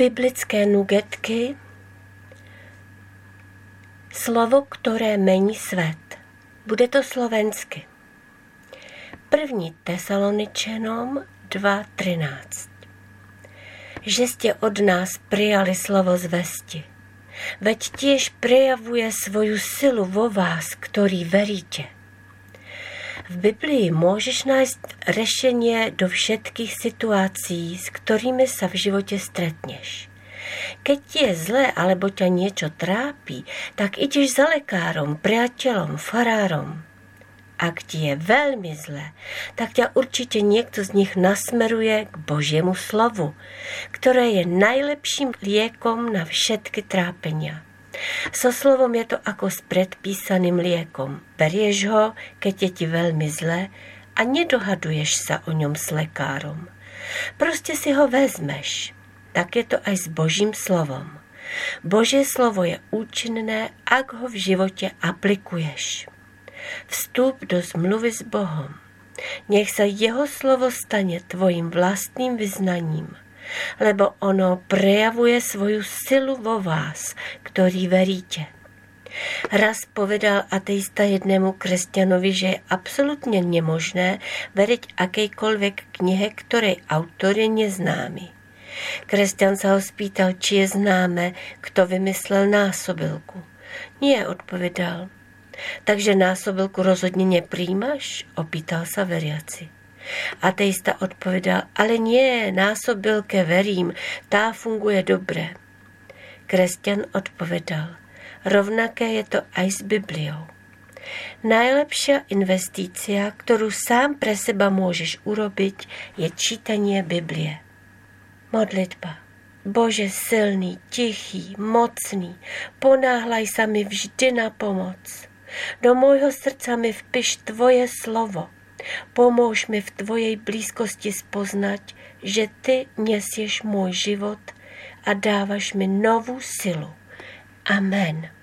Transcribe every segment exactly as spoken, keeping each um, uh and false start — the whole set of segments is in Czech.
Biblické nugetky. Slovo, které mení svět. Bude to slovensky. První Tesaloničanom dva třináct. Že jste od nás prijali slovo zvesti, veď tiež prejavuje svoju silu vo vás, který veríte. V Biblii můžeš najít řešení do všetkých situací, s kterými se v životě stretneš. Keď ti je zlé, alebo ťa niečo trápí, tak ideš za lekárom, priateľom, farárom. Ak ti je veľmi zlé, tak ťa určite niekto z nich nasmeruje k Božiemu slovu, ktoré je najlepším liekom na všetky trápenia. So slovom je to ako s predpísaným liekom. Berieš ho, keď je ti veľmi zlé a nedohaduješ sa o ňom s lekárom. Proste si ho vezmeš. Tak je to aj s Božím slovom. Božie slovo je účinné, ak ho v životě aplikuješ. Vstup do zmluvy s Bohom. Nech sa jeho slovo stane tvojim vlastným vyznaním, lebo ono prejavuje svoju silu vo vás, ktorí veríte. Raz povedal ateista jednému kresťanovi, že je absolutně nemožné veriť akejkoľvek knihe, ktorej autor je neznámy. Kresťan sa ho spýtal, či je známe, kto vymyslel násobilku. Nie, odpovedal. Takže násobilku rozhodně nepríjmaš? Opýtal sa veriaci. Ateista odpovedal, ale nie, násobilke verím, tá funguje dobre. Kresťan odpovedal, rovnaké je to aj s Bibliou. Najlepšia investícia, ktorú sám pre seba môžeš urobiť, je čítanie Biblie. Modlitba. Bože silný, tichý, mocný, ponáhlaj sa mi vždy na pomoc. Do môjho srdca mi vpiš tvoje slovo. Pomôž mi v tvojej blízkosti spoznať, že ty nesieš môj život a dávaš mi novou silu. Amen.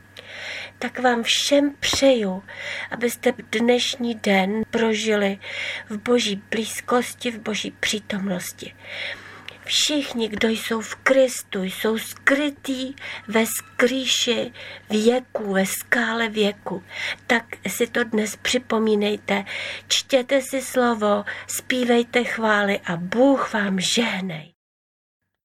Tak vám všem přeju, abyste dnešní den prožili v Boží blízkosti, v Boží přítomnosti. Všichni, kdo jsou v Kristu, jsou skrytí ve skrýši věku, ve skále věku. Tak si to dnes připomínejte, čtěte si slovo, zpívejte chvály a Bůh vám žehnej.